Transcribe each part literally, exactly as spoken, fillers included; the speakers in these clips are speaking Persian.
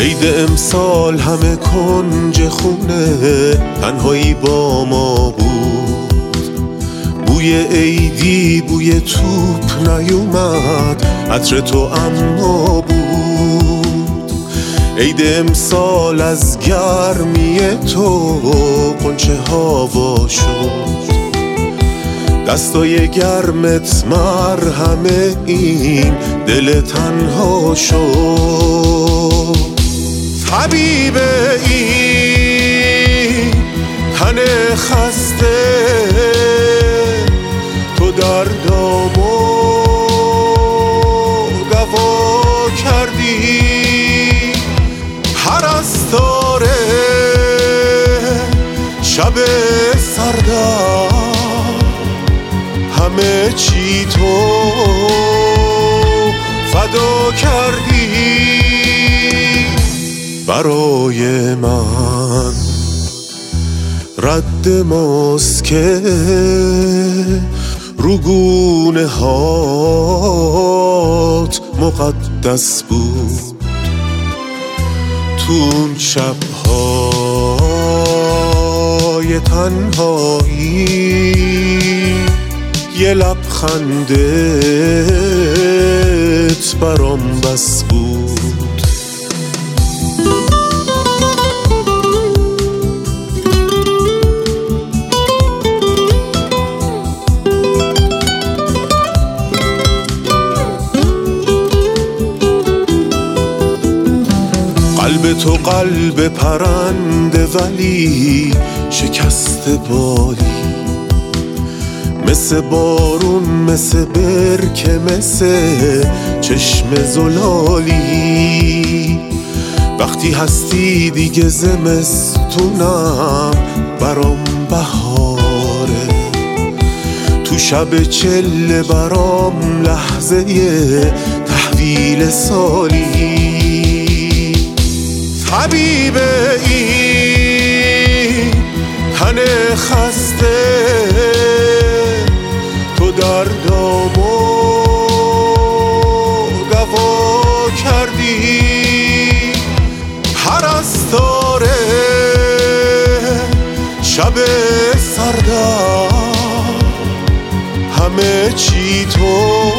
عید امسال همه کنج خونه، تنهایی با ما بود. بوی عیدی بوی توپ نیومد، عطر تو اما بود. عید امسال از گرمی تو قنچه هوا شد، دستای گرمت مرهمه این دل تنها شد. طبیب این تن خسته، تو دردامو دوا کردی. پرستاره شب سردم، همه چی تو فدا کردی. برای من رد ماسکه رو گونه هات مقدس بود. تو اون شب‌های تنهایی یه لبخندت برام بس بود. قلب تو قلب پرنده ولی شکست بالی، مثل بارون مثل برکه مثل چشم زلالی. وقتی هستی دیگه زمستونم برام بهاره، تو شب چله برام لحظه تحویل سالی. طبیب این تن خسته، تو دردامو دوا کردی. پرستاره شب سردم، همه چی تو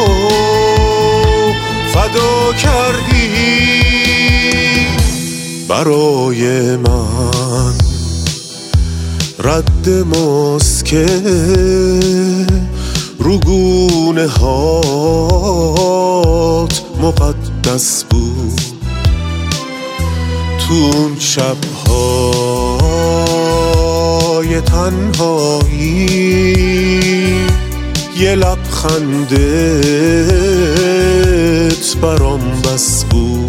فدا کردی. برای من رد ماسکه رو گونه هات مقدس بود. تو اون شب‌های تنهایی یه لبخندت برام بس بود.